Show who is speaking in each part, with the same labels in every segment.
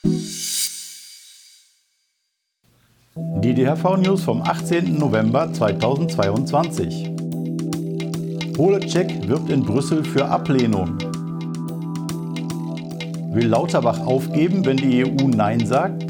Speaker 1: Die DHV-News vom 18. November 2022. Holecek wirbt in Brüssel für Ablehnung. Will Lauterbach aufgeben, wenn die EU Nein sagt?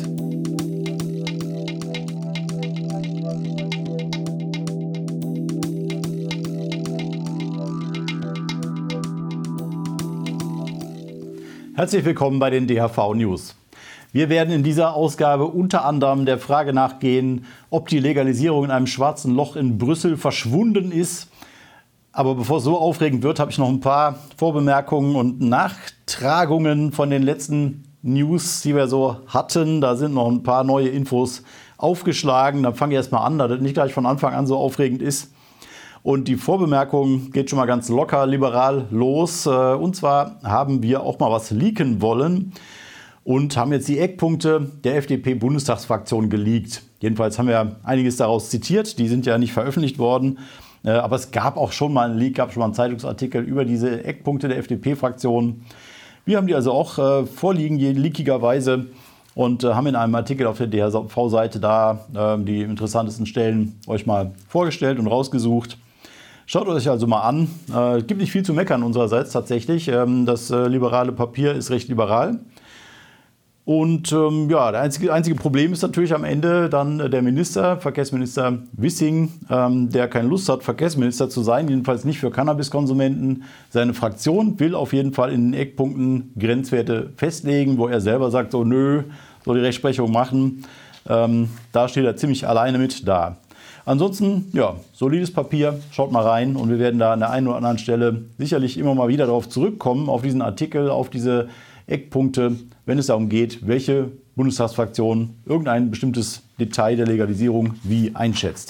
Speaker 1: Herzlich willkommen bei den DHV-News. Wir werden in dieser Ausgabe unter anderem der Frage nachgehen, ob die Legalisierung in einem schwarzen Loch in Brüssel verschwunden ist. Aber bevor es so aufregend wird, habe ich noch ein paar Vorbemerkungen und Nachtragungen von den letzten News, die wir so hatten. Da sind noch ein paar neue Infos aufgeschlagen. Dann fange ich erst mal an, da das nicht gleich von Anfang an so aufregend ist. Und die Vorbemerkung geht schon mal ganz locker liberal los. Und zwar haben wir auch mal was leaken wollen und haben jetzt die Eckpunkte der FDP-Bundestagsfraktion geleakt. Jedenfalls haben wir einiges daraus zitiert. Die sind ja nicht veröffentlicht worden. Aber es gab auch schon mal einen Leak, gab schon mal einen Zeitungsartikel über diese Eckpunkte der FDP-Fraktion. Wir haben die also auch vorliegen, leakigerweise. Und haben in einem Artikel auf der DHV-Seite da die interessantesten Stellen euch mal vorgestellt und rausgesucht. Schaut euch also mal an. Es gibt nicht viel zu meckern unsererseits tatsächlich. Das liberale Papier ist recht liberal. Und ja, das einzige Problem ist natürlich am Ende dann der Minister, Verkehrsminister Wissing, der keine Lust hat, Verkehrsminister zu sein, jedenfalls nicht für Cannabiskonsumenten. Seine Fraktion will auf jeden Fall in den Eckpunkten Grenzwerte festlegen, wo er selber sagt, so nö, soll die Rechtsprechung machen. Da steht er ziemlich alleine mit da. Ansonsten, ja, solides Papier, schaut mal rein und wir werden da an der einen oder anderen Stelle sicherlich immer mal wieder darauf zurückkommen, auf diesen Artikel, auf diese Eckpunkte, wenn es darum geht, welche Bundestagsfraktion irgendein bestimmtes Detail der Legalisierung wie einschätzt.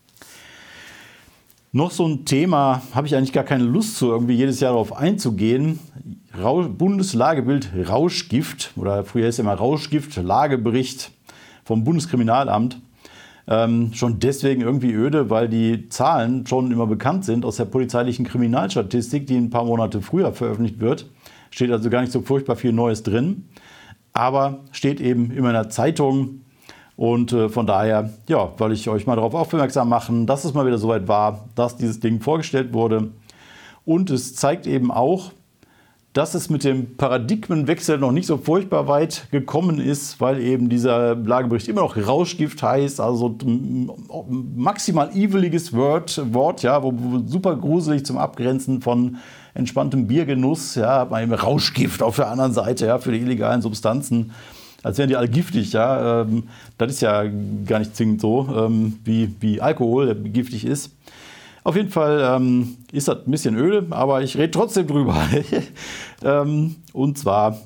Speaker 1: Noch so ein Thema, habe ich eigentlich gar keine Lust zu, irgendwie jedes Jahr darauf einzugehen. Bundeslagebild Rauschgift, oder früher hieß es immer Rauschgift, Lagebericht vom Bundeskriminalamt. Schon deswegen irgendwie öde, weil die Zahlen schon immer bekannt sind aus der polizeilichen Kriminalstatistik, die ein paar Monate früher veröffentlicht wird. Steht also gar nicht so furchtbar viel Neues drin, aber steht eben immer in der Zeitung. Und von daher, ja, wollte ich euch mal darauf aufmerksam machen, dass es mal wieder soweit war, dass dieses Ding vorgestellt wurde. Und es zeigt eben auch, dass es mit dem Paradigmenwechsel noch nicht so furchtbar weit gekommen ist, weil eben dieser Lagebericht immer noch Rauschgift heißt, also ein maximal eviliges Wort, ja, wo super gruselig zum Abgrenzen von entspanntem Biergenuss, ja, hat man eben Rauschgift auf der anderen Seite, ja, für die illegalen Substanzen, als wären die alle giftig, ja, das ist ja gar nicht zwingend so, wie Alkohol, der giftig ist. Auf jeden Fall ist das ein bisschen öde, aber ich rede trotzdem drüber. Und zwar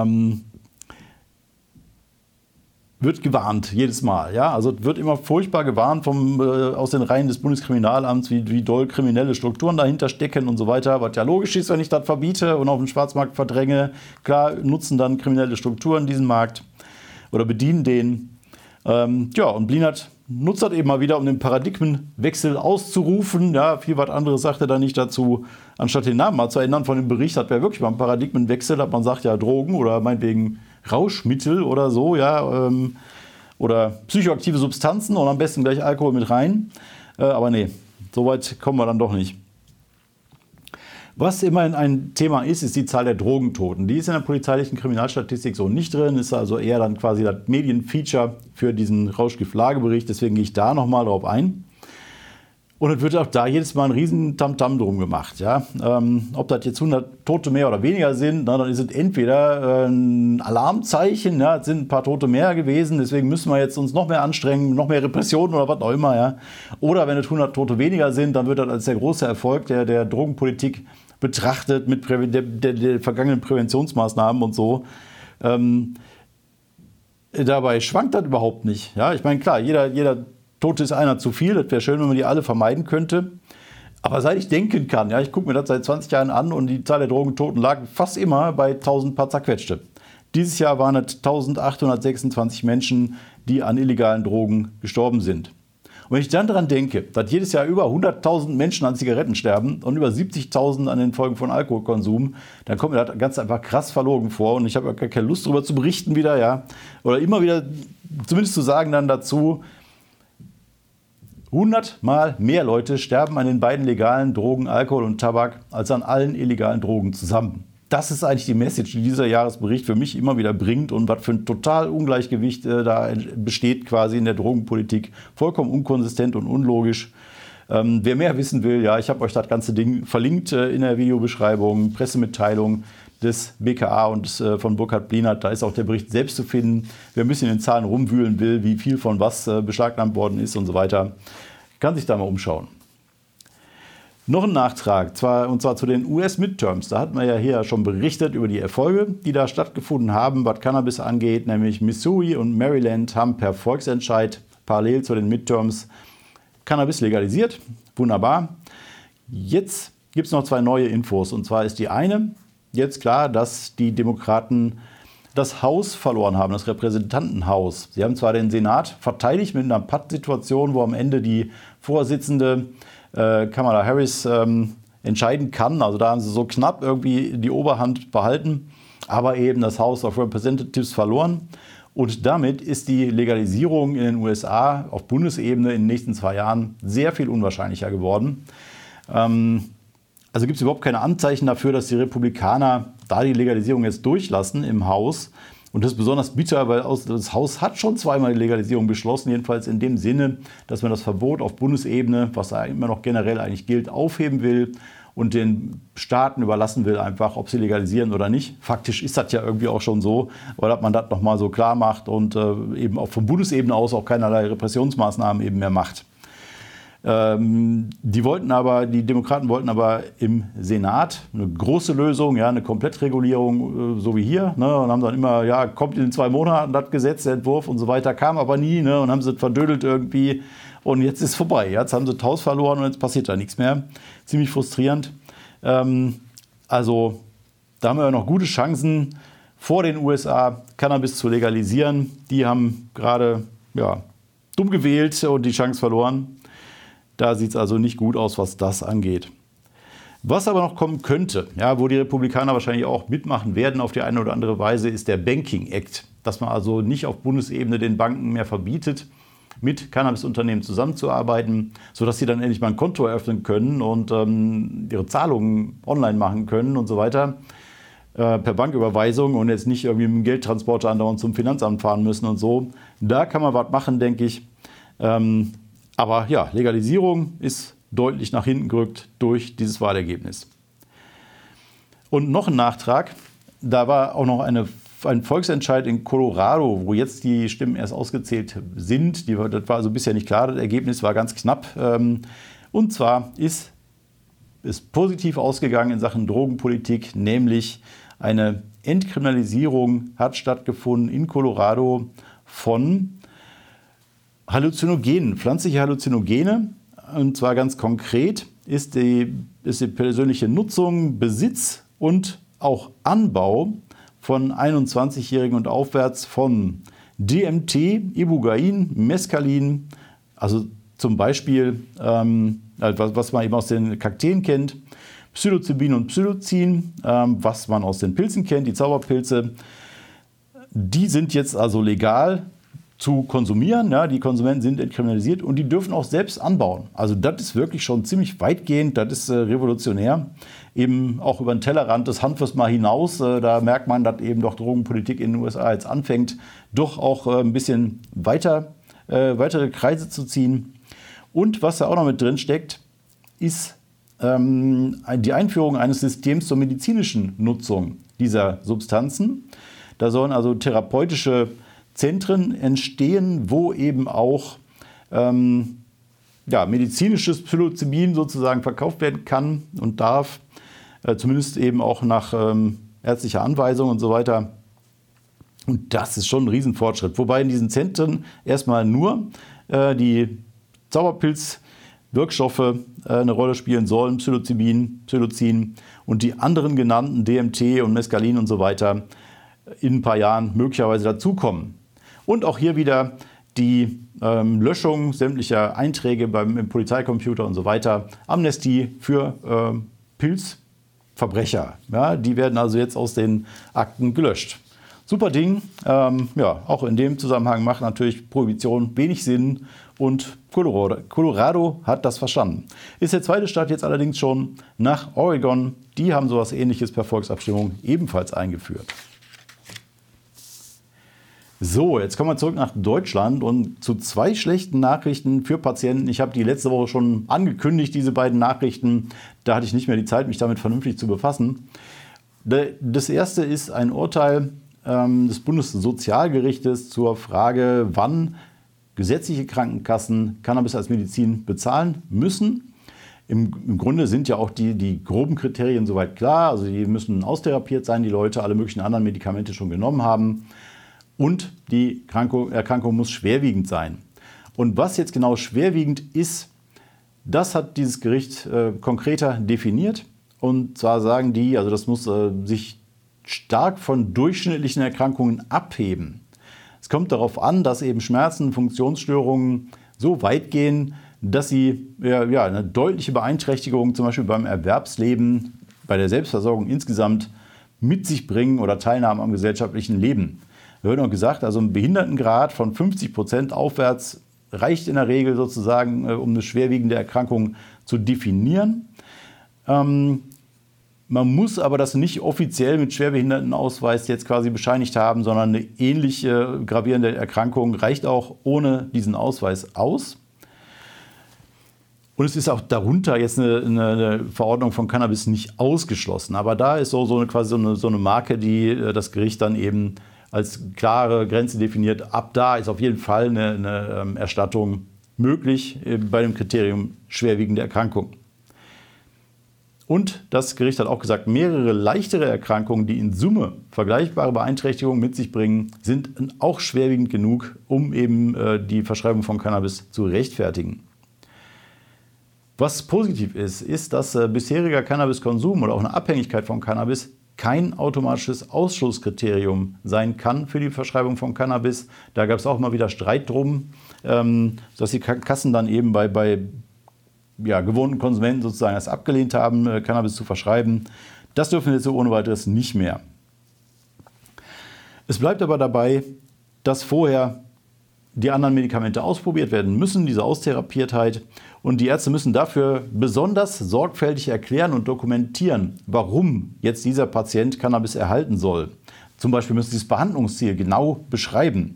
Speaker 1: wird gewarnt, jedes Mal. Ja? Also wird immer furchtbar gewarnt aus den Reihen des Bundeskriminalamts, wie doll kriminelle Strukturen dahinter stecken und so weiter. Was ja logisch ist, wenn ich das verbiete und auf den Schwarzmarkt verdränge. Klar nutzen dann kriminelle Strukturen diesen Markt oder bedienen den. Ja, und Blinert nutzt das eben mal wieder, um den Paradigmenwechsel auszurufen. Ja, viel was anderes sagt er da nicht dazu. Anstatt den Namen mal zu ändern von dem Bericht, hat wir wirklich mal einen Paradigmenwechsel, dass man sagt, ja, Drogen oder meinetwegen Rauschmittel oder so, ja, oder psychoaktive Substanzen und am besten gleich Alkohol mit rein. Aber nee, so weit kommen wir dann doch nicht. Was immerhin ein Thema ist, ist die Zahl der Drogentoten. Die ist in der polizeilichen Kriminalstatistik so nicht drin, ist also eher dann quasi das Medienfeature für diesen Rauschgift-Lagebericht. Deswegen gehe ich da nochmal drauf ein. Und es wird auch da jedes Mal ein riesen Tamtam drum gemacht. Ja? Ob das jetzt 100 Tote mehr oder weniger sind, dann ist es entweder ein Alarmzeichen, ja, es sind ein paar Tote mehr gewesen, deswegen müssen wir jetzt uns noch mehr anstrengen, noch mehr Repressionen oder was auch immer. Ja? Oder wenn es 100 Tote weniger sind, dann wird das als der große Erfolg der Drogenpolitik betrachtet mit der vergangenen Präventionsmaßnahmen und so. Dabei schwankt das überhaupt nicht. Ja? Ich meine, klar, jeder Tote ist einer zu viel. Das wäre schön, wenn man die alle vermeiden könnte. Aber seit ich denken kann, ja, ich gucke mir das seit 20 Jahren an und die Zahl der Drogentoten lag fast immer bei 1000 paar zerquetschte. Dieses Jahr waren es 1826 Menschen, die an illegalen Drogen gestorben sind. wenn ich dann daran denke, dass jedes Jahr über 100.000 Menschen an Zigaretten sterben und über 70.000 an den Folgen von Alkoholkonsum, dann kommt mir das ganz einfach krass verlogen vor und ich habe gar keine Lust darüber zu berichten wieder, ja. Oder immer wieder zumindest zu sagen dann dazu, 100-mal mehr Leute sterben an den beiden legalen Drogen, Alkohol und Tabak, als an allen illegalen Drogen zusammen. Das ist eigentlich die Message, die dieser Jahresbericht für mich immer wieder bringt und was für ein total Ungleichgewicht da besteht quasi in der Drogenpolitik. Vollkommen unkonsistent und unlogisch. Wer mehr wissen will, ja, ich habe euch das ganze Ding verlinkt in der Videobeschreibung, Pressemitteilung des BKA und von Burkhard Blinert. Da ist auch der Bericht selbst zu finden. Wer ein bisschen in den Zahlen rumwühlen will, wie viel von was beschlagnahmt worden ist und so weiter, kann sich da mal umschauen. Noch ein Nachtrag, und zwar zu den US-Midterms. Da hatten wir ja hier schon berichtet über die Erfolge, die da stattgefunden haben, was Cannabis angeht. Nämlich Missouri und Maryland haben per Volksentscheid parallel zu den Midterms Cannabis legalisiert. Wunderbar. Jetzt gibt es noch zwei neue Infos. Und zwar ist die eine, jetzt klar, dass die Demokraten das Haus verloren haben, das Repräsentantenhaus. Sie haben zwar den Senat verteidigt mit einer Pattsituation, wo am Ende die Vorsitzende Kamala Harris entscheiden kann. Also da haben sie so knapp irgendwie die Oberhand behalten, aber eben das House of Representatives verloren. Und damit ist die Legalisierung in den USA auf Bundesebene in den nächsten 2 Jahren sehr viel unwahrscheinlicher geworden. Also gibt es überhaupt keine Anzeichen dafür, dass die Republikaner da die Legalisierung jetzt durchlassen im Haus. Und das ist besonders bitter, weil das Haus hat schon zweimal die Legalisierung beschlossen, jedenfalls in dem Sinne, dass man das Verbot auf Bundesebene, was da immer noch generell eigentlich gilt, aufheben will und den Staaten überlassen will, einfach, ob sie legalisieren oder nicht. Faktisch ist das ja irgendwie auch schon so, weil dass man das nochmal so klar macht und eben auch von Bundesebene aus auch keinerlei Repressionsmaßnahmen eben mehr macht. Die Demokraten wollten aber im Senat eine große Lösung, ja, eine Komplettregulierung, so wie hier, ne, und haben dann immer, ja, kommt in 2 Monaten das Gesetz, der Entwurf und so weiter, kam aber nie, ne, und haben sie verdödelt irgendwie und jetzt ist vorbei. Jetzt haben sie das Haus verloren und jetzt passiert da nichts mehr. Ziemlich frustrierend. Also da haben wir noch gute Chancen vor den USA Cannabis zu legalisieren. Die haben gerade dumm gewählt und die Chance verloren. Da sieht es also nicht gut aus, was das angeht. Was aber noch kommen könnte, ja, wo die Republikaner wahrscheinlich auch mitmachen werden auf die eine oder andere Weise, ist der Banking Act. Dass man also nicht auf Bundesebene den Banken mehr verbietet, mit Cannabisunternehmen zusammenzuarbeiten, sodass sie dann endlich mal ein Konto eröffnen können und ihre Zahlungen online machen können und so weiter. Per Banküberweisung und jetzt nicht irgendwie mit dem Geldtransporter andauernd zum Finanzamt fahren müssen und so. Da kann man was machen, denke ich. Aber ja, Legalisierung ist deutlich nach hinten gerückt durch dieses Wahlergebnis. Und noch ein Nachtrag, da war auch noch ein Volksentscheid in Colorado, wo jetzt die Stimmen erst ausgezählt sind. Das war also bisher nicht klar, das Ergebnis war ganz knapp. Und zwar ist positiv ausgegangen in Sachen Drogenpolitik, nämlich eine Entkriminalisierung hat stattgefunden in Colorado von Halluzinogenen, pflanzliche Halluzinogene. Und zwar ganz konkret ist die persönliche Nutzung, Besitz und auch Anbau von 21-Jährigen und aufwärts von DMT, Ibogain, Mescalin, also zum Beispiel, was man eben aus den Kakteen kennt, Psilocybin und Psilocin, was man aus den Pilzen kennt, die Zauberpilze. Die sind jetzt also legal zu konsumieren. Ja, die Konsumenten sind entkriminalisiert und die dürfen auch selbst anbauen. Also das ist wirklich schon ziemlich weitgehend, das ist revolutionär. Eben auch über den Tellerrand des Hanfes mal hinaus. Da merkt man, dass eben doch Drogenpolitik in den USA jetzt anfängt, doch auch ein bisschen weitere Kreise zu ziehen. Und was da auch noch mit drin steckt, ist die Einführung eines Systems zur medizinischen Nutzung dieser Substanzen. Da sollen also therapeutische Zentren entstehen, wo eben auch medizinisches Psilocybin sozusagen verkauft werden kann und darf, zumindest eben auch nach ärztlicher Anweisung und so weiter. Und das ist schon ein Riesenfortschritt. Wobei in diesen Zentren erstmal nur die Zauberpilzwirkstoffe eine Rolle spielen sollen, Psilocybin, Psilocin und die anderen genannten DMT und Mescalin und so weiter in ein paar Jahren möglicherweise dazukommen. Und auch hier wieder die Löschung sämtlicher Einträge im Polizeicomputer und so weiter, Amnestie für Pilzverbrecher. Ja, die werden also jetzt aus den Akten gelöscht. Super Ding. Ja, auch in dem Zusammenhang macht natürlich Prohibition wenig Sinn und Colorado hat das verstanden. Ist der zweite Staat jetzt allerdings schon nach Oregon. Die haben sowas Ähnliches per Volksabstimmung ebenfalls eingeführt. So, jetzt kommen wir zurück nach Deutschland und zu 2 schlechten Nachrichten für Patienten. Ich habe die letzte Woche schon angekündigt, diese beiden Nachrichten. Da hatte ich nicht mehr die Zeit, mich damit vernünftig zu befassen. Das erste ist ein Urteil des Bundessozialgerichtes zur Frage, wann gesetzliche Krankenkassen Cannabis als Medizin bezahlen müssen. Im Grunde sind ja auch die groben Kriterien soweit klar. Also die müssen austherapiert sein, die Leute alle möglichen anderen Medikamente schon genommen haben. Und die Erkrankung muss schwerwiegend sein. Und was jetzt genau schwerwiegend ist, das hat dieses Gericht konkreter definiert. Und zwar sagen die, also das muss sich stark von durchschnittlichen Erkrankungen abheben. Es kommt darauf an, dass eben Schmerzen, Funktionsstörungen so weit gehen, dass sie eine deutliche Beeinträchtigung zum Beispiel beim Erwerbsleben, bei der Selbstversorgung insgesamt mit sich bringen oder Teilnahme am gesellschaftlichen Leben. Wir haben auch gesagt, also ein Behindertengrad von 50% aufwärts reicht in der Regel sozusagen, um eine schwerwiegende Erkrankung zu definieren. Man muss aber das nicht offiziell mit Schwerbehindertenausweis jetzt quasi bescheinigt haben, sondern eine ähnliche gravierende Erkrankung reicht auch ohne diesen Ausweis aus. Und es ist auch darunter jetzt eine Verordnung von Cannabis nicht ausgeschlossen. Aber da ist quasi so eine Marke, die das Gericht dann eben als klare Grenze definiert. Ab da ist auf jeden Fall eine Erstattung möglich bei dem Kriterium schwerwiegende Erkrankung. Und das Gericht hat auch gesagt, mehrere leichtere Erkrankungen, die in Summe vergleichbare Beeinträchtigungen mit sich bringen, sind auch schwerwiegend genug, um eben die Verschreibung von Cannabis zu rechtfertigen. Was positiv ist, dass bisheriger Cannabiskonsum oder auch eine Abhängigkeit von Cannabis kein automatisches Ausschlusskriterium sein kann für die Verschreibung von Cannabis. Da gab es auch mal wieder Streit drum, dass die Kassen dann eben bei gewohnten Konsumenten sozusagen das abgelehnt haben, Cannabis zu verschreiben. Das dürfen wir jetzt so ohne weiteres nicht mehr. Es bleibt aber dabei, dass vorher die anderen Medikamente ausprobiert werden müssen, diese Austherapiertheit. Und die Ärzte müssen dafür besonders sorgfältig erklären und dokumentieren, warum jetzt dieser Patient Cannabis erhalten soll. Zum Beispiel müssen sie das Behandlungsziel genau beschreiben.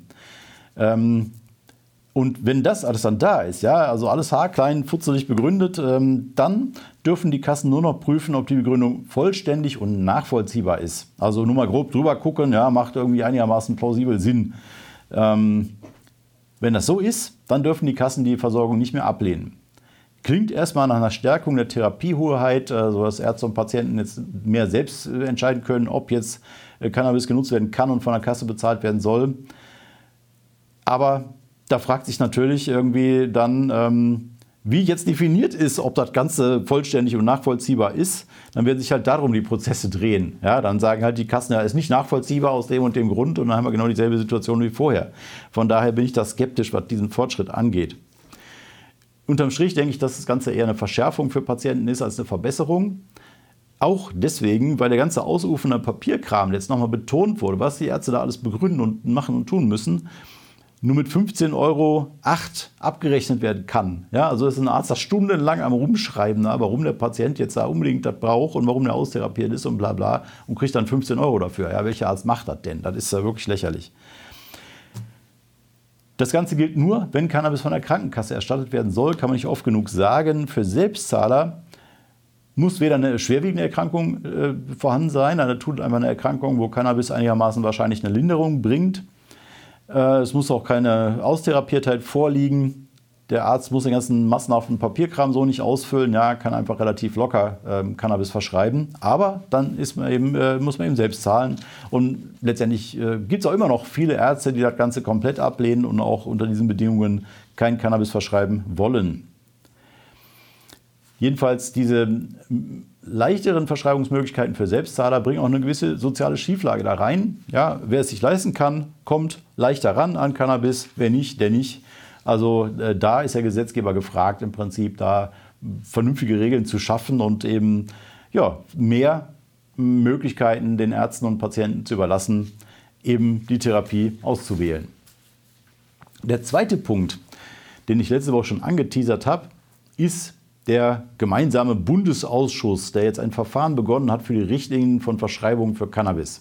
Speaker 1: Und wenn das alles dann da ist, also alles haarklein, futzelig begründet, dann dürfen die Kassen nur noch prüfen, ob die Begründung vollständig und nachvollziehbar ist. Also nur mal grob drüber gucken, macht irgendwie einigermaßen plausibel Sinn. Wenn das so ist, dann dürfen die Kassen die Versorgung nicht mehr ablehnen. Klingt erstmal nach einer Stärkung der Therapiehoheit, sodass Ärzte und Patienten jetzt mehr selbst entscheiden können, ob jetzt Cannabis genutzt werden kann und von der Kasse bezahlt werden soll. Aber da fragt sich natürlich irgendwie dann, wie jetzt definiert ist, ob das Ganze vollständig und nachvollziehbar ist. Dann werden sich halt darum die Prozesse drehen. Ja, dann sagen halt die Kassen, ist nicht nachvollziehbar aus dem und dem Grund und dann haben wir genau dieselbe Situation wie vorher. Von daher bin ich da skeptisch, was diesen Fortschritt angeht. Unterm Strich denke ich, dass das Ganze eher eine Verschärfung für Patienten ist als eine Verbesserung. Auch deswegen, weil der ganze ausufernde Papierkram jetzt nochmal betont wurde, was die Ärzte da alles begründen und machen und tun müssen, nur mit 15,08 € abgerechnet werden kann. Ja, also ist ein Arzt da stundenlang am Rumschreiben, warum der Patient jetzt da unbedingt das braucht und warum der austherapiert ist und bla bla und kriegt dann 15 € dafür. Ja, welcher Arzt macht das denn? Das ist ja wirklich lächerlich. Das Ganze gilt nur, wenn Cannabis von der Krankenkasse erstattet werden soll, kann man nicht oft genug sagen. Für Selbstzahler muss weder eine schwerwiegende Erkrankung vorhanden sein, da tut einfach eine Erkrankung, wo Cannabis einigermaßen wahrscheinlich eine Linderung bringt. Es muss auch keine Austherapiertheit vorliegen. Der Arzt muss den ganzen massenhaften Papierkram so nicht ausfüllen, kann einfach relativ locker Cannabis verschreiben. Aber dann muss man eben selbst zahlen. Und letztendlich gibt es auch immer noch viele Ärzte, die das Ganze komplett ablehnen und auch unter diesen Bedingungen kein Cannabis verschreiben wollen. Jedenfalls diese leichteren Verschreibungsmöglichkeiten für Selbstzahler bringen auch eine gewisse soziale Schieflage da rein. Ja, wer es sich leisten kann, kommt leichter ran an Cannabis, wer nicht, der nicht. Also da ist der Gesetzgeber gefragt, im Prinzip da vernünftige Regeln zu schaffen und eben ja, mehr Möglichkeiten den Ärzten und Patienten zu überlassen, eben die Therapie auszuwählen. Der zweite Punkt, den ich letzte Woche schon angeteasert habe, ist der gemeinsame Bundesausschuss, der jetzt ein Verfahren begonnen hat für die Richtlinien von Verschreibungen für Cannabis.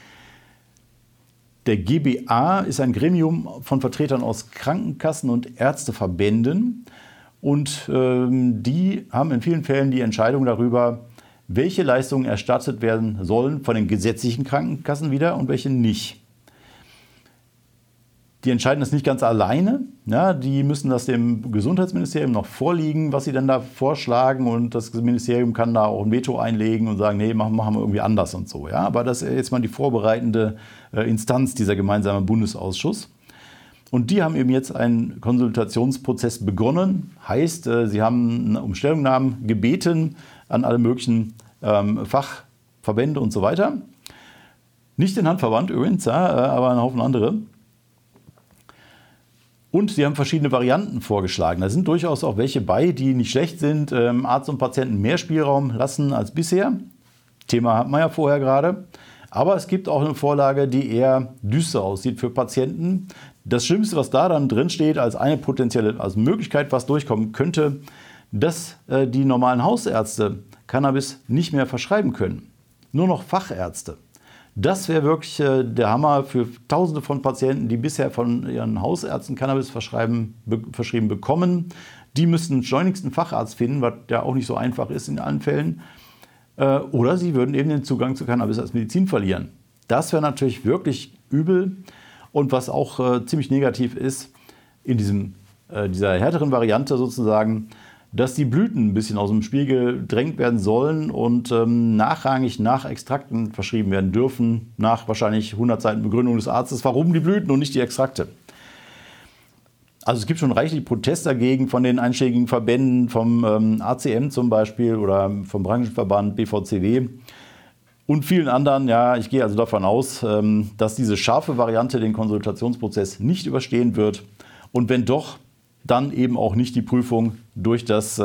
Speaker 1: Der GBA ist ein Gremium von Vertretern aus Krankenkassen und Ärzteverbänden und die haben in vielen Fällen die Entscheidung darüber, welche Leistungen erstattet werden sollen von den gesetzlichen Krankenkassen wieder und welche nicht. Die entscheiden das nicht ganz alleine. Ja, die müssen das dem Gesundheitsministerium noch vorlegen, was sie dann da vorschlagen. Und das Ministerium kann da auch ein Veto einlegen und sagen, nee, machen wir irgendwie anders und so. Ja, aber das ist jetzt mal die vorbereitende Instanz, dieser gemeinsame Bundesausschuss. Und die haben eben jetzt einen Konsultationsprozess begonnen. Heißt, sie haben um Stellungnahmen gebeten an alle möglichen Fachverbände und so weiter. Nicht den Handverband übrigens, ja, aber einen Haufen andere. Und sie haben verschiedene Varianten vorgeschlagen. Da sind durchaus auch welche bei, die nicht schlecht sind. Arzt und Patienten mehr Spielraum lassen als bisher. Thema hatten wir ja vorher gerade. Aber es gibt auch eine Vorlage, die eher düster aussieht für Patienten. Das Schlimmste, was da dann drin steht, als eine potenzielle Möglichkeit, was durchkommen könnte, dass die normalen Hausärzte Cannabis nicht mehr verschreiben können. Nur noch Fachärzte. Das wäre wirklich der Hammer für Tausende von Patienten, die bisher von ihren Hausärzten Cannabis verschrieben bekommen. Die müssten schleunigst einen Facharzt finden, was ja auch nicht so einfach ist in allen Fällen. Oder sie würden eben den Zugang zu Cannabis als Medizin verlieren. Das wäre natürlich wirklich übel. Und was auch ziemlich negativ ist, in dieser härteren Variante sozusagen, dass die Blüten ein bisschen aus dem Spiel gedrängt werden sollen und nachrangig nach Extrakten verschrieben werden dürfen, nach wahrscheinlich 100 Seiten Begründung des Arztes, warum die Blüten und nicht die Extrakte. Also es gibt schon reichlich Protest dagegen von den einschlägigen Verbänden, vom ACM zum Beispiel oder vom Branchenverband BVCW und vielen anderen. Ja, ich gehe also davon aus, dass diese scharfe Variante den Konsultationsprozess nicht überstehen wird und wenn doch, dann eben auch nicht die Prüfung durch das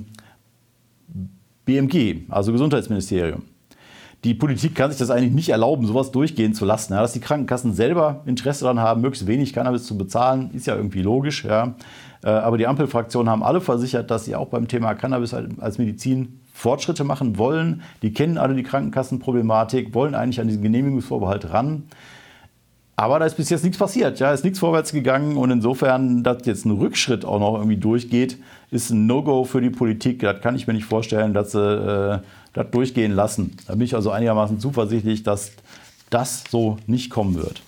Speaker 1: BMG, also Gesundheitsministerium. Die Politik kann sich das eigentlich nicht erlauben, sowas durchgehen zu lassen. Ja, dass die Krankenkassen selber Interesse daran haben, möglichst wenig Cannabis zu bezahlen, ist ja irgendwie logisch. Ja. Aber die Ampelfraktionen haben alle versichert, dass sie auch beim Thema Cannabis als Medizin Fortschritte machen wollen. Die kennen alle die Krankenkassenproblematik, wollen eigentlich an diesen Genehmigungsvorbehalt ran. Aber da ist bis jetzt nichts passiert, ja, ist nichts vorwärts gegangen und insofern, dass jetzt ein Rückschritt auch noch irgendwie durchgeht, ist ein No-Go für die Politik. Das kann ich mir nicht vorstellen, dass sie das durchgehen lassen. Da bin ich also einigermaßen zuversichtlich, dass das so nicht kommen wird.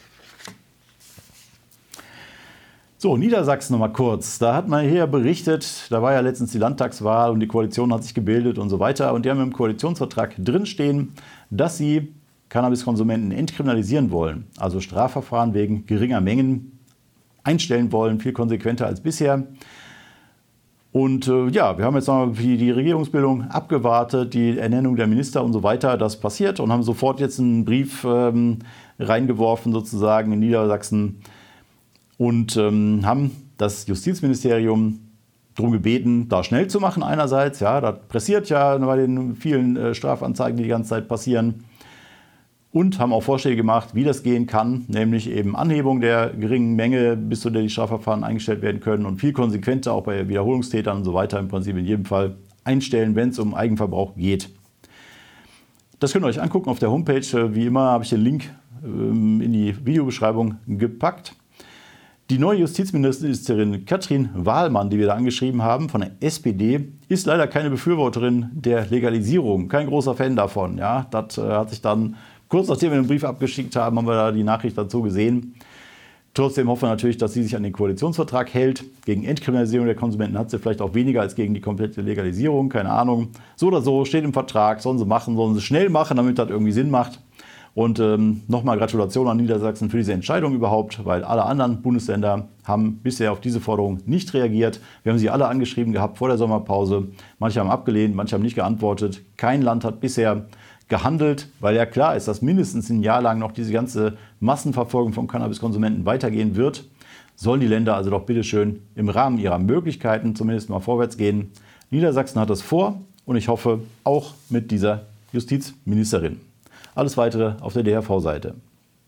Speaker 1: So, Niedersachsen nochmal kurz. Da hat man hier berichtet, da war ja letztens die Landtagswahl und die Koalition hat sich gebildet und so weiter. Und die haben im Koalitionsvertrag drinstehen, dass sie Cannabiskonsumenten entkriminalisieren wollen, also Strafverfahren wegen geringer Mengen einstellen wollen, viel konsequenter als bisher. Und ja, wir haben jetzt noch die Regierungsbildung abgewartet, die Ernennung der Minister und so weiter, das passiert und haben sofort jetzt einen Brief reingeworfen sozusagen in Niedersachsen und haben das Justizministerium darum gebeten, da schnell zu machen einerseits. Ja, das pressiert ja bei den vielen Strafanzeigen, die die ganze Zeit passieren. Und haben auch Vorschläge gemacht, wie das gehen kann, nämlich eben Anhebung der geringen Menge, bis zu der die Strafverfahren eingestellt werden können und viel konsequenter auch bei Wiederholungstätern und so weiter im Prinzip in jedem Fall einstellen, wenn es um Eigenverbrauch geht. Das könnt ihr euch angucken auf der Homepage. Wie immer habe ich den Link in die Videobeschreibung gepackt. Die neue Justizministerin Katrin Wahlmann, die wir da angeschrieben haben, von der SPD, ist leider keine Befürworterin der Legalisierung. Kein großer Fan davon. Ja, das hat sich dann kurz nachdem wir den Brief abgeschickt haben, haben wir da die Nachricht dazu gesehen. Trotzdem hoffen wir natürlich, dass sie sich an den Koalitionsvertrag hält. Gegen Entkriminalisierung der Konsumenten hat sie vielleicht auch weniger als gegen die komplette Legalisierung. Keine Ahnung. So oder so steht im Vertrag, sollen sie machen, sollen sie schnell machen, damit das irgendwie Sinn macht. Und nochmal Gratulation an Niedersachsen für diese Entscheidung überhaupt, weil alle anderen Bundesländer haben bisher auf diese Forderung nicht reagiert. Wir haben sie alle angeschrieben gehabt vor der Sommerpause. Manche haben abgelehnt, manche haben nicht geantwortet. Kein Land hat bisher gehandelt, weil ja klar ist, dass mindestens ein Jahr lang noch diese ganze Massenverfolgung von Cannabiskonsumenten weitergehen wird. Sollen die Länder also doch bitteschön im Rahmen ihrer Möglichkeiten zumindest mal vorwärts gehen. Niedersachsen hat das vor und ich hoffe auch mit dieser Justizministerin. Alles Weitere auf der DRV-Seite.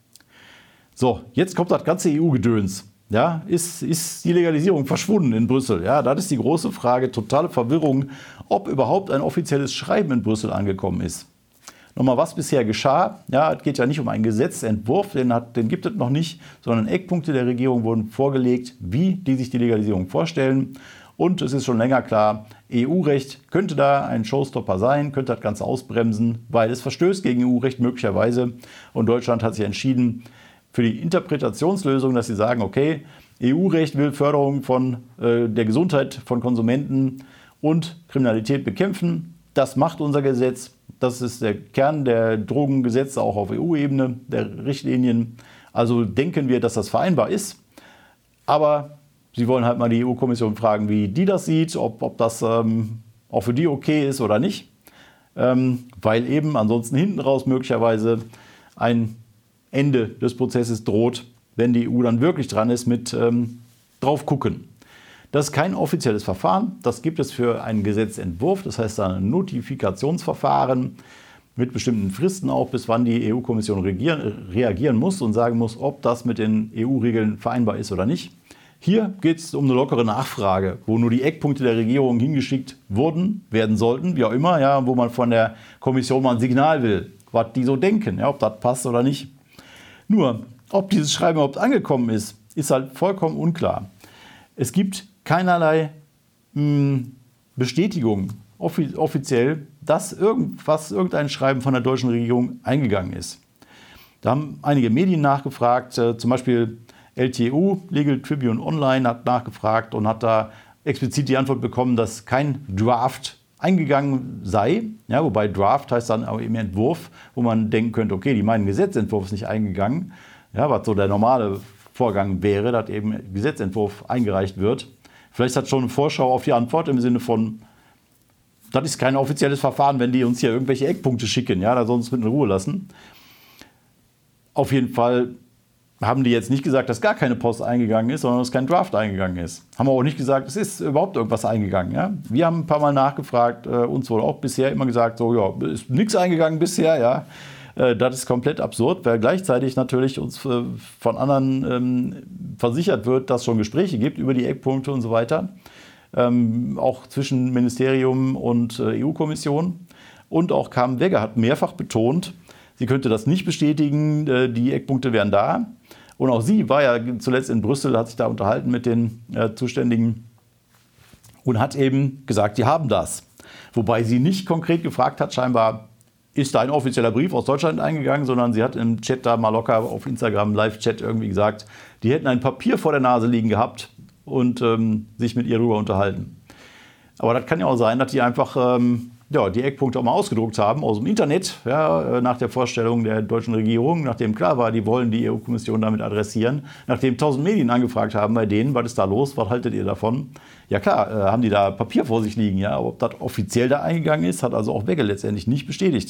Speaker 1: So, jetzt kommt das ganze EU-Gedöns. Ja, ist die Legalisierung verschwunden in Brüssel? Ja, das ist die große Frage, totale Verwirrung, ob überhaupt ein offizielles Schreiben in Brüssel angekommen ist. Nochmal, was bisher geschah, ja, es geht ja nicht um einen Gesetzentwurf, den gibt es noch nicht, sondern Eckpunkte der Regierung wurden vorgelegt, wie die sich die Legalisierung vorstellen. Und es ist schon länger klar, EU-Recht könnte da ein Showstopper sein, könnte das Ganze ausbremsen, weil es verstößt gegen EU-Recht möglicherweise. Und Deutschland hat sich entschieden für die Interpretationslösung, dass sie sagen, okay, EU-Recht will Förderung von der Gesundheit von Konsumenten und Kriminalität bekämpfen. Das macht unser Gesetz. Das ist der Kern der Drogengesetze auch auf EU-Ebene, der Richtlinien. Also denken wir, dass das vereinbar ist. Aber Sie wollen halt mal die EU-Kommission fragen, wie die das sieht, ob das auch für die okay ist oder nicht. Weil eben ansonsten hinten raus möglicherweise ein Ende des Prozesses droht, wenn die EU dann wirklich dran ist mit drauf gucken. Das ist kein offizielles Verfahren, das gibt es für einen Gesetzentwurf, das heißt ein Notifikationsverfahren mit bestimmten Fristen auch, bis wann die EU-Kommission reagieren muss und sagen muss, ob das mit den EU-Regeln vereinbar ist oder nicht. Hier geht es um eine lockere Nachfrage, wo nur die Eckpunkte der Regierung hingeschickt werden sollten, wie auch immer, ja, wo man von der Kommission mal ein Signal will, was die so denken, ja, ob das passt oder nicht. Nur, ob dieses Schreiben überhaupt angekommen ist halt vollkommen unklar. Es gibt keinerlei Bestätigung offiziell, dass irgendein Schreiben von der deutschen Regierung eingegangen ist. Da haben einige Medien nachgefragt, zum Beispiel LTU, Legal Tribune Online, hat nachgefragt und hat da explizit die Antwort bekommen, dass kein Draft eingegangen sei. Ja, wobei Draft heißt dann auch eben Entwurf, wo man denken könnte, okay, die meinen Gesetzentwurf ist nicht eingegangen. Ja, was so der normale Vorgang wäre, dass eben ein Gesetzentwurf eingereicht wird. Vielleicht hat schon eine Vorschau auf die Antwort im Sinne von, das ist kein offizielles Verfahren, wenn die uns hier irgendwelche Eckpunkte schicken, ja, da sollen uns mit in Ruhe lassen. Auf jeden Fall haben die jetzt nicht gesagt, dass gar keine Post eingegangen ist, sondern dass kein Draft eingegangen ist. Haben wir auch nicht gesagt, es ist überhaupt irgendwas eingegangen. Ja? Wir haben ein paar Mal nachgefragt, uns wurde auch bisher immer gesagt, so ja, ist nichts eingegangen bisher, ja. Das ist komplett absurd, weil gleichzeitig natürlich uns von anderen versichert wird, dass es schon Gespräche gibt über die Eckpunkte und so weiter. Auch zwischen Ministerium und EU-Kommission. Und auch Kamen-Wegge hat mehrfach betont, sie könnte das nicht bestätigen, die Eckpunkte wären da. Und auch sie war ja zuletzt in Brüssel, hat sich da unterhalten mit den Zuständigen und hat eben gesagt, die haben das. Wobei sie nicht konkret gefragt hat, scheinbar, ist da ein offizieller Brief aus Deutschland eingegangen, sondern sie hat im Chat da mal locker auf Instagram, Live-Chat irgendwie gesagt, die hätten ein Papier vor der Nase liegen gehabt und sich mit ihr darüber unterhalten. Aber das kann ja auch sein, dass die einfach die Eckpunkte auch mal ausgedruckt haben aus dem Internet, ja, nach der Vorstellung der deutschen Regierung, nachdem klar war, die wollen die EU-Kommission damit adressieren, nachdem 1000 Medien angefragt haben bei denen, was ist da los, was haltet ihr davon? Ja klar, haben die da Papier vor sich liegen, ja, aber ob das offiziell da eingegangen ist, hat also auch Wegge letztendlich nicht bestätigt.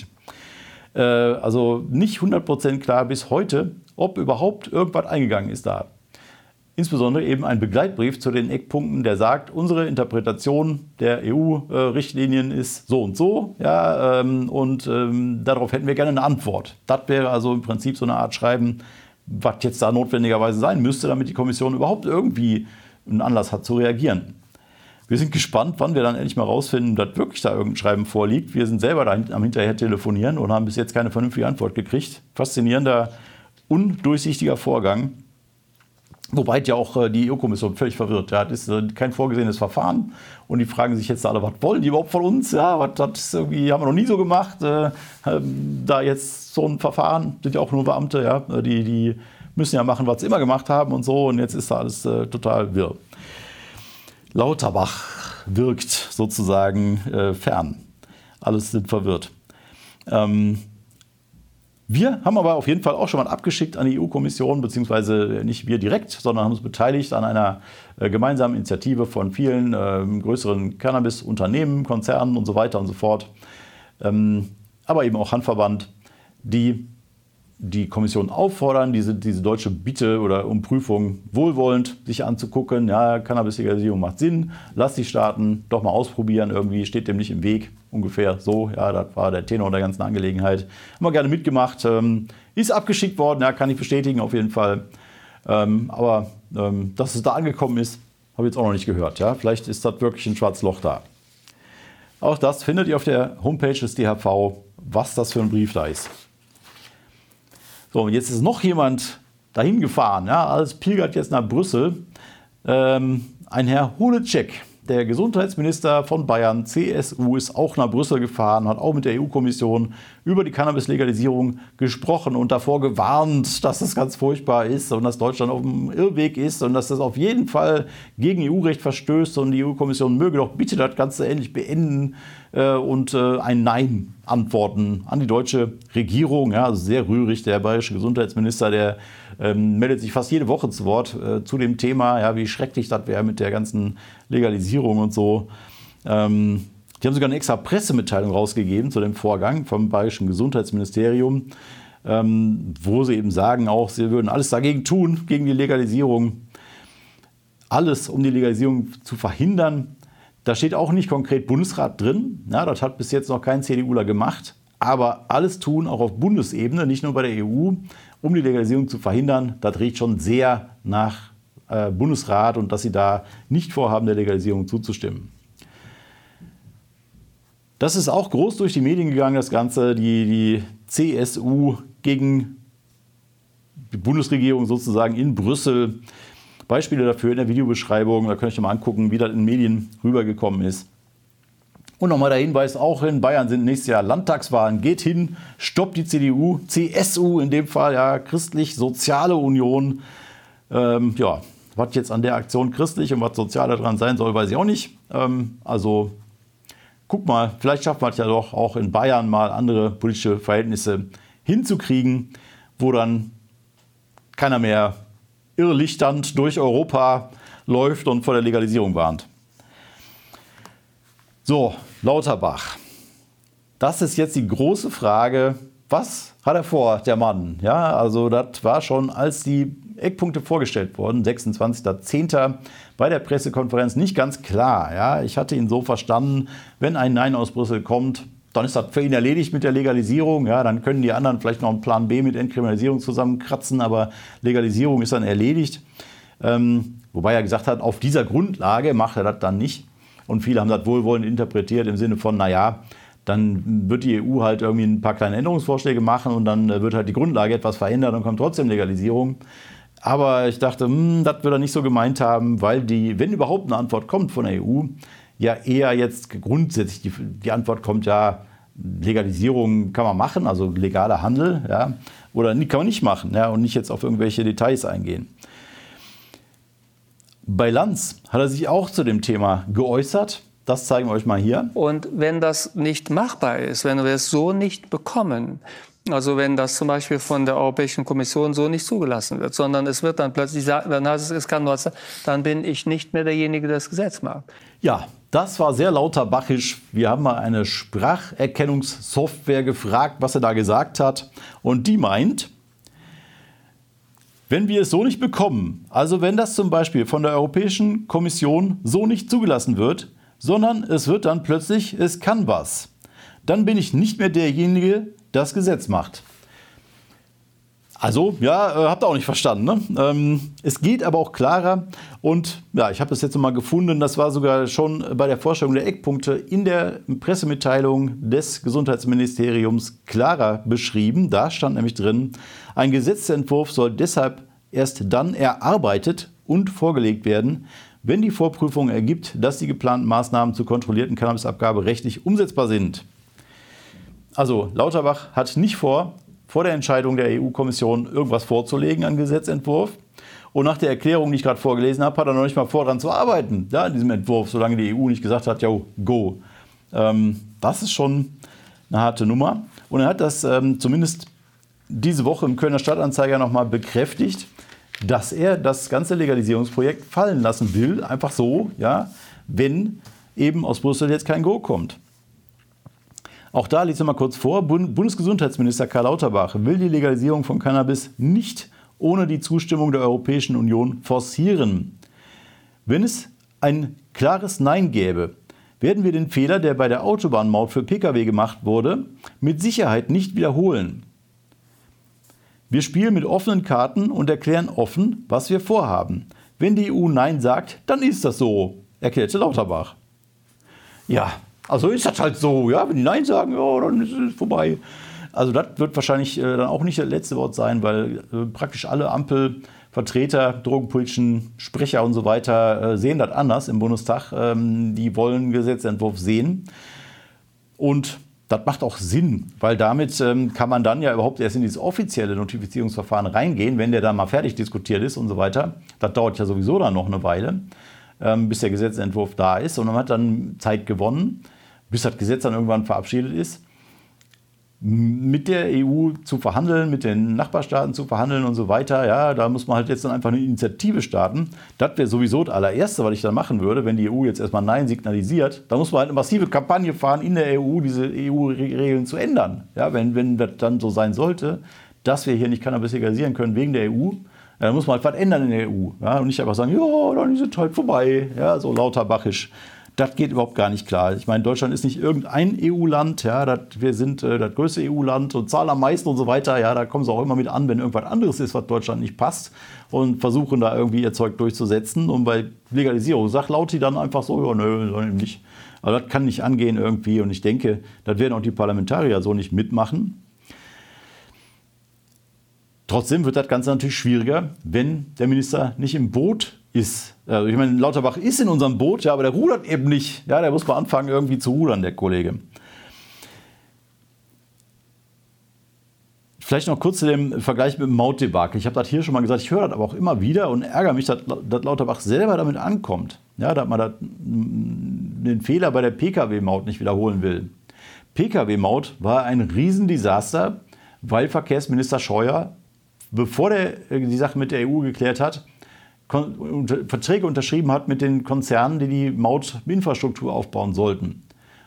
Speaker 1: Also nicht 100% klar bis heute, ob überhaupt irgendwas eingegangen ist da. Insbesondere eben ein Begleitbrief zu den Eckpunkten, der sagt, unsere Interpretation der EU-Richtlinien ist so und so, ja, darauf hätten wir gerne eine Antwort. Das wäre also im Prinzip so eine Art Schreiben, was jetzt da notwendigerweise sein müsste, damit die Kommission überhaupt irgendwie einen Anlass hat zu reagieren. Wir sind gespannt, wann wir dann endlich mal rausfinden, dass wirklich da irgendein Schreiben vorliegt. Wir sind selber da am hinterher telefonieren und haben bis jetzt keine vernünftige Antwort gekriegt. Faszinierender, undurchsichtiger Vorgang. Wobei ja auch die EU-Kommission völlig verwirrt. Ja, das ist kein vorgesehenes Verfahren. Und die fragen sich jetzt alle, was wollen die überhaupt von uns? Ja, das irgendwie haben wir noch nie so gemacht. Da jetzt so ein Verfahren, sind ja auch nur Beamte, ja, die müssen ja machen, was sie immer gemacht haben und so. Und jetzt ist da alles total wirr. Lauterbach wirkt sozusagen fern. Alles sind verwirrt. Wir haben aber auf jeden Fall auch schon mal abgeschickt an die EU-Kommission, beziehungsweise nicht wir direkt, sondern haben uns beteiligt an einer gemeinsamen Initiative von vielen größeren Cannabis-Unternehmen, Konzernen und so weiter und so fort, aber eben auch Handverband, die die Kommission auffordern, diese deutsche Bitte oder um Prüfung wohlwollend sich anzugucken. Ja, Cannabis-Legalisierung macht Sinn, lass die Staaten doch mal ausprobieren, irgendwie steht dem nicht im Weg. Ungefähr so, ja, das war der Tenor der ganzen Angelegenheit. Haben wir gerne mitgemacht, ist abgeschickt worden, ja, kann ich bestätigen auf jeden Fall. Aber dass es da angekommen ist, habe ich jetzt auch noch nicht gehört. Ja? Vielleicht ist das wirklich ein schwarzes Loch da. Auch das findet ihr auf der Homepage des DHV, was das für ein Brief da ist. So, und jetzt ist noch jemand dahin gefahren, ja, alles pilgert jetzt nach Brüssel. Ein Herr Holecek, der Gesundheitsminister von Bayern, CSU, ist auch nach Brüssel gefahren, hat auch mit der EU-Kommission über die Cannabis-Legalisierung gesprochen und davor gewarnt, dass das ganz furchtbar ist und dass Deutschland auf dem Irrweg ist und dass das auf jeden Fall gegen EU-Recht verstößt und die EU-Kommission möge doch bitte das Ganze endlich beenden und ein Nein antworten an die deutsche Regierung. Ja, also sehr rührig, der bayerische Gesundheitsminister, der meldet sich fast jede Woche zu Wort zu dem Thema, ja, wie schrecklich das wäre mit der ganzen Legalisierung und so. Die haben sogar eine extra Pressemitteilung rausgegeben zu dem Vorgang vom bayerischen Gesundheitsministerium, wo sie eben sagen auch, sie würden alles dagegen tun, gegen die Legalisierung. Alles, um die Legalisierung zu verhindern. Da steht auch nicht konkret Bundesrat drin. Ja, das hat bis jetzt noch kein CDUler gemacht. Aber alles tun, auch auf Bundesebene, nicht nur bei der EU, um die Legalisierung zu verhindern. Das riecht schon sehr nach Bundesrat und dass sie da nicht vorhaben, der Legalisierung zuzustimmen. Das ist auch groß durch die Medien gegangen, das Ganze. Die CSU gegen die Bundesregierung sozusagen in Brüssel. Beispiele dafür in der Videobeschreibung, da könnt ihr mal angucken, wie das in den Medien rübergekommen ist. Und nochmal der Hinweis, auch in Bayern sind nächstes Jahr Landtagswahlen. Geht hin, stoppt die CDU, CSU in dem Fall, ja, Christlich-Soziale Union. Ja, was jetzt an der Aktion christlich und was sozial daran sein soll, weiß ich auch nicht. Also guck mal, vielleicht schafft man es ja doch auch in Bayern mal andere politische Verhältnisse hinzukriegen, wo dann keiner mehr irrlichternd durch Europa läuft und vor der Legalisierung warnt. So, Lauterbach. Das ist jetzt die große Frage, was hat er vor, der Mann? Ja, also das war schon, als die Eckpunkte vorgestellt wurden, 26.10. bei der Pressekonferenz nicht ganz klar. Ja, ich hatte ihn so verstanden, wenn ein Nein aus Brüssel kommt, dann ist das für ihn erledigt mit der Legalisierung. Ja, dann können die anderen vielleicht noch einen Plan B mit Entkriminalisierung zusammenkratzen, aber Legalisierung ist dann erledigt. Wobei er gesagt hat, auf dieser Grundlage macht er das dann nicht. Und viele haben das wohlwollend interpretiert im Sinne von, naja, dann wird die EU halt irgendwie ein paar kleine Änderungsvorschläge machen und dann wird halt die Grundlage etwas verändert und kommt trotzdem Legalisierung. Aber ich dachte, das wird er nicht so gemeint haben, weil wenn überhaupt eine Antwort kommt von der EU, ja eher jetzt grundsätzlich die Antwort kommt, ja, Legalisierung kann man machen, also legaler Handel, ja, oder kann man nicht machen, ja, und nicht jetzt auf irgendwelche Details eingehen. Bei Lanz hat er sich auch zu dem Thema geäußert. Das zeigen wir euch mal hier.
Speaker 2: Und wenn das nicht machbar ist, wenn wir es so nicht bekommen, also wenn das zum Beispiel von der Europäischen Kommission so nicht zugelassen wird, sondern es wird dann plötzlich sagen, dann heißt es kann nur, dann bin ich nicht mehr derjenige, der das Gesetz macht.
Speaker 1: Ja, das war sehr lauterbachisch. Wir haben mal eine Spracherkennungssoftware gefragt, was er da gesagt hat. Und die meint, wenn wir es so nicht bekommen, also wenn das zum Beispiel von der Europäischen Kommission so nicht zugelassen wird, sondern es wird dann plötzlich, es kann was, dann bin ich nicht mehr derjenige, der das Gesetz macht. Also, ja, habt ihr auch nicht verstanden. Ne? Es geht aber auch klarer und ja, ich habe das jetzt mal gefunden, das war sogar schon bei der Vorstellung der Eckpunkte in der Pressemitteilung des Gesundheitsministeriums klarer beschrieben. Da stand nämlich drin, ein Gesetzentwurf soll deshalb erst dann erarbeitet und vorgelegt werden, wenn die Vorprüfung ergibt, dass die geplanten Maßnahmen zur kontrollierten Cannabisabgabe rechtlich umsetzbar sind. Also Lauterbach hat nicht vor der Entscheidung der EU-Kommission irgendwas vorzulegen an Gesetzentwurf. Und nach der Erklärung, die ich gerade vorgelesen habe, hat er noch nicht mal vor, daran zu arbeiten, ja, in diesem Entwurf, solange die EU nicht gesagt hat, jo, go. Das ist schon eine harte Nummer. Und er hat das zumindest diese Woche im Kölner Stadtanzeiger nochmal bekräftigt, dass er das ganze Legalisierungsprojekt fallen lassen will, einfach so, ja, wenn eben aus Brüssel jetzt kein Go kommt. Auch da lese ich mal kurz vor. Bundesgesundheitsminister Karl Lauterbach will die Legalisierung von Cannabis nicht ohne die Zustimmung der Europäischen Union forcieren. Wenn es ein klares Nein gäbe, werden wir den Fehler, der bei der Autobahnmaut für Pkw gemacht wurde, mit Sicherheit nicht wiederholen. Wir spielen mit offenen Karten und erklären offen, was wir vorhaben. Wenn die EU Nein sagt, dann ist das so, erklärte Lauterbach. Ja, also ist das halt so. Ja, wenn die Nein sagen, ja, dann ist es vorbei. Also das wird wahrscheinlich dann auch nicht das letzte Wort sein, weil praktisch alle Ampelvertreter, drogenpolitischen Sprecher und so weiter sehen das anders im Bundestag. Die wollen einen Gesetzentwurf sehen. Und das macht auch Sinn, weil damit kann man dann ja überhaupt erst in dieses offizielle Notifizierungsverfahren reingehen, wenn der dann mal fertig diskutiert ist und so weiter. Das dauert ja sowieso dann noch eine Weile, bis der Gesetzentwurf da ist. Und man hat dann Zeit gewonnen, bis das Gesetz dann irgendwann verabschiedet ist, mit der EU zu verhandeln, mit den Nachbarstaaten zu verhandeln und so weiter. Ja, da muss man halt jetzt dann einfach eine Initiative starten. Das wäre sowieso das allererste, was ich dann machen würde, wenn die EU jetzt erstmal Nein signalisiert. Da muss man halt eine massive Kampagne fahren in der EU, diese EU-Regeln zu ändern. Ja, wenn das dann so sein sollte, dass wir hier nicht Cannabis legalisieren können wegen der EU, dann muss man halt was ändern in der EU. Ja, und nicht einfach sagen, ja, dann ist es halt vorbei. Ja, so lauterbachisch. Das geht überhaupt gar nicht klar. Ich meine, Deutschland ist nicht irgendein EU-Land. Ja, wir sind das größte EU-Land und zahlen am meisten und so weiter. Ja, da kommen sie auch immer mit an, wenn irgendwas anderes ist, was Deutschland nicht passt und versuchen da irgendwie ihr Zeug durchzusetzen. Und bei Legalisierung sagt Lauti dann einfach so, ja, nö, soll eben nicht. Aber das kann nicht angehen irgendwie. Und ich denke, das werden auch die Parlamentarier so nicht mitmachen. Trotzdem wird das Ganze natürlich schwieriger, wenn der Minister nicht im Boot ist. Also ich meine, Lauterbach ist in unserem Boot, ja, aber der rudert eben nicht. Ja, der muss mal anfangen, irgendwie zu rudern, der Kollege. Vielleicht noch kurz zu dem Vergleich mit dem Mautdebakel. Ich habe das hier schon mal gesagt, ich höre das aber auch immer wieder und ärgere mich, dass Lauterbach selber damit ankommt. Ja, dass man den Fehler bei der Pkw-Maut nicht wiederholen will. Pkw-Maut war ein Riesendesaster, weil Verkehrsminister Scheuer, bevor er die Sache mit der EU geklärt hat, Verträge unterschrieben hat mit den Konzernen, die die Mautinfrastruktur aufbauen sollten.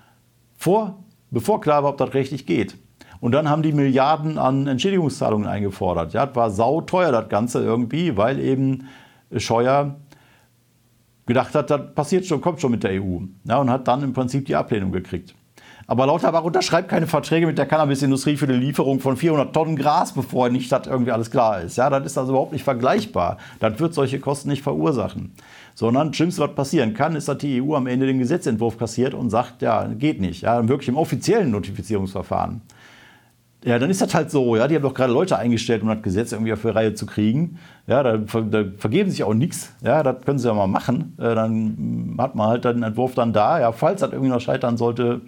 Speaker 1: Bevor klar war, ob das rechtlich geht. Und dann haben die Milliarden an Entschädigungszahlungen eingefordert. Ja, das war sauteuer, das Ganze irgendwie, weil eben Scheuer gedacht hat, das passiert schon, kommt schon mit der EU. Ja, und hat dann im Prinzip die Ablehnung gekriegt. Aber Lauterbach unterschreibt keine Verträge mit der Cannabisindustrie für die Lieferung von 400 Tonnen Gras, bevor nicht das irgendwie alles klar ist. Ja, das ist also überhaupt nicht vergleichbar. Das wird solche Kosten nicht verursachen. Sondern das Schlimmste, was passieren kann, ist, dass die EU am Ende den Gesetzentwurf kassiert und sagt, ja, geht nicht. Ja, wirklich im offiziellen Notifizierungsverfahren. Ja, dann ist das halt so. Ja, die haben doch gerade Leute eingestellt, um das Gesetz irgendwie auf die Reihe zu kriegen. Ja, da vergeben sich auch nichts. Ja, das können sie ja mal machen. Dann hat man halt den Entwurf dann da. Ja, falls das irgendwie noch scheitern sollte,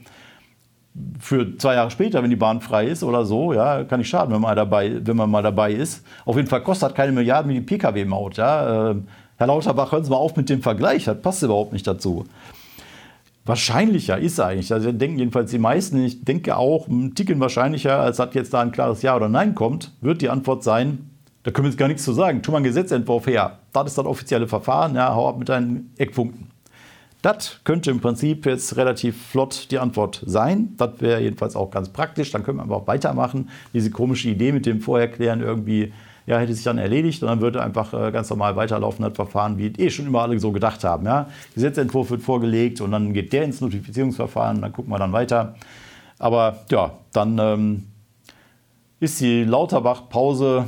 Speaker 1: für 2 Jahre später, wenn die Bahn frei ist oder so, ja, kann nicht schaden, wenn man mal dabei ist. Auf jeden Fall kostet das keine Milliarden wie die Pkw-Maut. Ja. Herr Lauterbach, hören Sie mal auf mit dem Vergleich, das passt überhaupt nicht dazu. Wahrscheinlicher ist eigentlich, also denken jedenfalls die meisten, ich denke auch, ein Ticken wahrscheinlicher, als dass jetzt da ein klares Ja oder Nein kommt, wird die Antwort sein, da können wir jetzt gar nichts zu sagen, tu mal einen Gesetzentwurf her, das ist das offizielle Verfahren, ja, hau ab mit deinen Eckpunkten. Das könnte im Prinzip jetzt relativ flott die Antwort sein. Das wäre jedenfalls auch ganz praktisch. Dann können wir aber auch weitermachen. Diese komische Idee mit dem Vorherklären irgendwie, ja, hätte sich dann erledigt und dann würde einfach ganz normal weiterlaufen, das Verfahren, wie schon immer alle so gedacht haben. Ja. Gesetzentwurf wird vorgelegt und dann geht der ins Notifizierungsverfahren, dann gucken wir dann weiter. Aber ja, dann ist die Lauterbach-Pause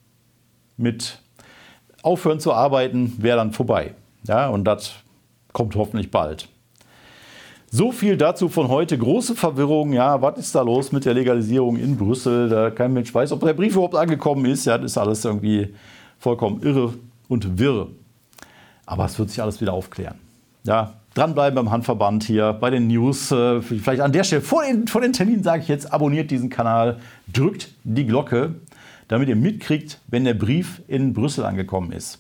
Speaker 1: mit Aufhören zu arbeiten, wäre dann vorbei. Ja, und das kommt hoffentlich bald. So viel dazu von heute. Große Verwirrung. Ja, was ist da los mit der Legalisierung in Brüssel? Da kein Mensch weiß, ob der Brief überhaupt angekommen ist. Ja, das ist alles irgendwie vollkommen irre und wirr. Aber es wird sich alles wieder aufklären. Ja, dranbleiben beim Handverband hier bei den News. Vielleicht an der Stelle vor den Termin sage ich jetzt, abonniert diesen Kanal, drückt die Glocke, damit ihr mitkriegt, wenn der Brief in Brüssel angekommen ist.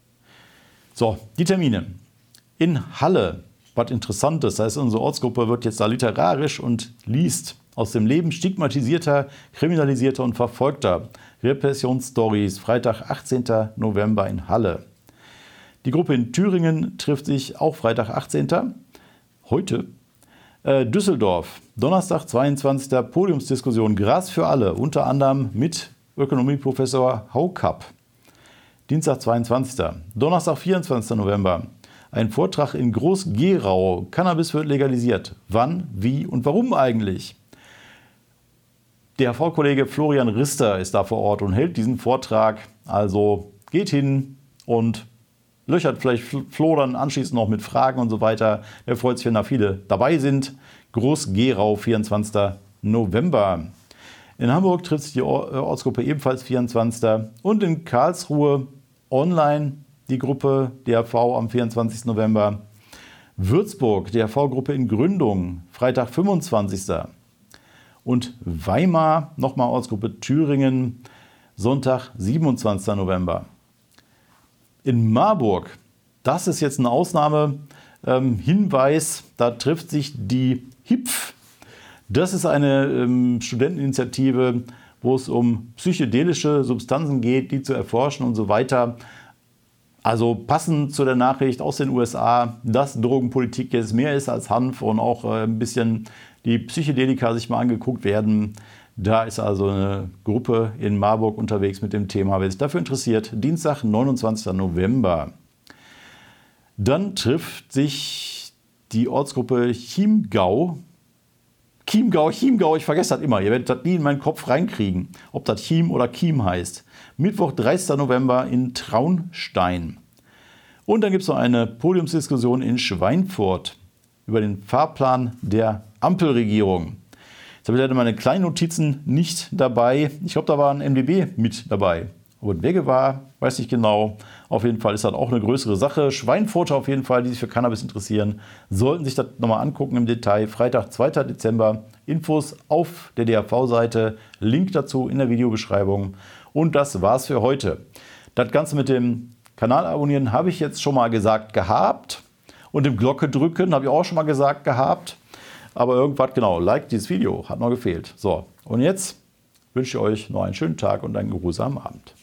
Speaker 1: So, die Termine. In Halle, was Interessantes, das heißt, unsere Ortsgruppe wird jetzt da literarisch und liest aus dem Leben stigmatisierter, kriminalisierter und Verfolgter. Repressionsstories, Freitag, 18. November in Halle. Die Gruppe in Thüringen trifft sich auch Freitag, 18. heute. Düsseldorf, Donnerstag, 22. Podiumsdiskussion Gras für alle, unter anderem mit Ökonomieprofessor Haukapp. Dienstag, 22. Donnerstag, 24. November. Ein Vortrag in Groß-Gerau. Cannabis wird legalisiert. Wann, wie und warum eigentlich? Der DRV-Kollege Florian Rister ist da vor Ort und hält diesen Vortrag. Also geht hin und löchert vielleicht Flo dann anschließend noch mit Fragen und so weiter. Er freut sich, wenn da viele dabei sind. Groß-Gerau, 24. November. In Hamburg trifft sich die Ortsgruppe ebenfalls 24. Und in Karlsruhe online die Gruppe DRV am 24. November. Würzburg, DRV-Gruppe in Gründung, Freitag, 25. Und Weimar, nochmal Ortsgruppe Thüringen, Sonntag, 27. November. In Marburg, das ist jetzt ein Ausnahmehinweis, da trifft sich die HIPF. Das ist eine Studenteninitiative, wo es um psychedelische Substanzen geht, die zu erforschen und so weiter. Also passend zu der Nachricht aus den USA, dass Drogenpolitik jetzt mehr ist als Hanf und auch ein bisschen die Psychedelika sich mal angeguckt werden. Da ist also eine Gruppe in Marburg unterwegs mit dem Thema, wer sich dafür interessiert. Dienstag, 29. November. Dann trifft sich die Ortsgruppe Chiemgau, ich vergesse das immer. Ihr werdet das nie in meinen Kopf reinkriegen, ob das Chiem oder Chiem heißt. Mittwoch, 30. November in Traunstein. Und dann gibt es noch eine Podiumsdiskussion in Schweinfurt über den Fahrplan der Ampelregierung. Jetzt habe ich leider meine kleinen Notizen nicht dabei. Ich glaube, da war ein MdB mit dabei. Ob es Wege war, weiß ich genau. Auf jeden Fall ist das auch eine größere Sache. Schweinfurter auf jeden Fall, die sich für Cannabis interessieren, sollten sich das nochmal angucken im Detail. Freitag, 2. Dezember. Infos auf der DRV-Seite. Link dazu in der Videobeschreibung. Und das war's für heute. Das Ganze mit dem Kanal abonnieren habe ich jetzt schon mal gesagt gehabt. Und dem Glocke drücken habe ich auch schon mal gesagt gehabt. Aber irgendwas, genau, like dieses Video, hat noch gefehlt. So, und jetzt wünsche ich euch noch einen schönen Tag und einen geruhsamen Abend.